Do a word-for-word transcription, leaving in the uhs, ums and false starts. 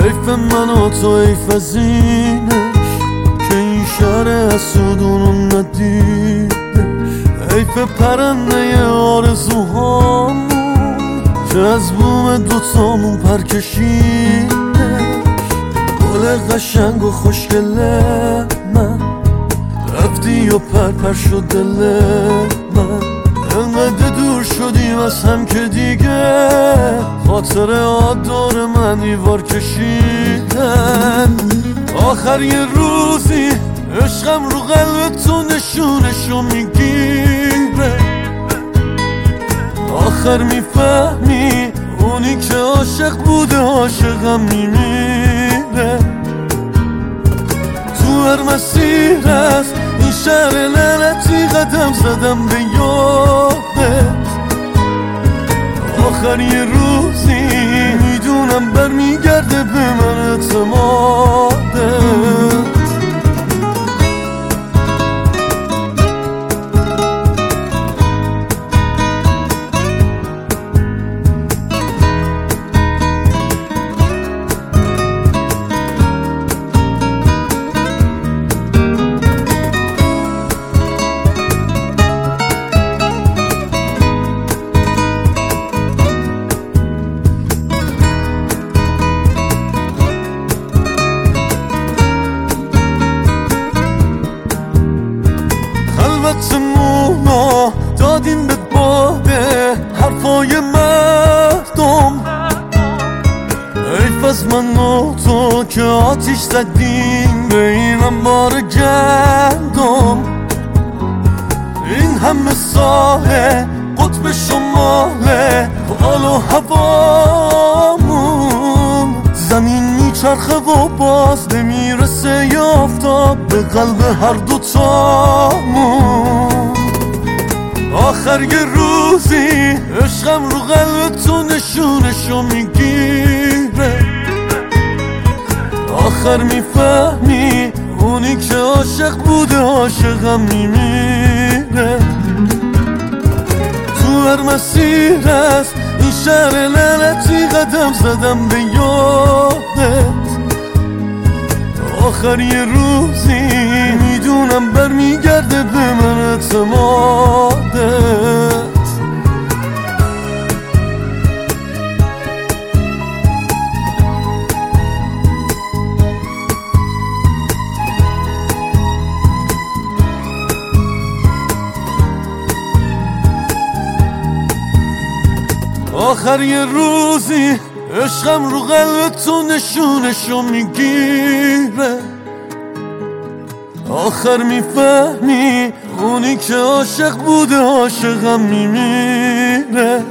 حیف من و تو، حیف از اینش که این شهر حسودونو ندیده، حیف پرنده آرزوهامون که از بوم دوتامون پر کشیده. گل قشنگ و خوشگله من رفتی و پر پر شد دل من، انقدر دور شدیم از هم که دیگه خاطر آدار من دیوار کشیدن. آخر یه روزی عشقم رو قلب تو نشونشو میگیره، آخر میفهمی اونی که عاشق بوده عاشقم میمیره. تو هر مسیر از این شهر لعنتی قدم زدم به یادت، آخر یه روزی میدونم برمیگرده به من اعتمادت. خلوتمونا دادیم به باده حرفای مردم، حیف از من و تو که آتیش زدیم به این انبار گندم. این همه ساله قطب شماله حال و هوامون، زمین میچرخه و باز نمیرسه یا آفتاب به قلب هر دوتامون. آخر یه روزی عشقم رو قلب تو نشونشو میگیره، آخر میفهمی اونی که عاشق بوده عاشقم میمیره. تو هر مسیر از این شهر لعنتی قدم زدم به یادت، آخر یه روزی میدونم برمیگرده به من اعتمادت. آخر یه روزی عشقم رو قلب تو نشونشو میگیره، آخر میفهمی اونی که عاشق بوده عاشقم میمیره.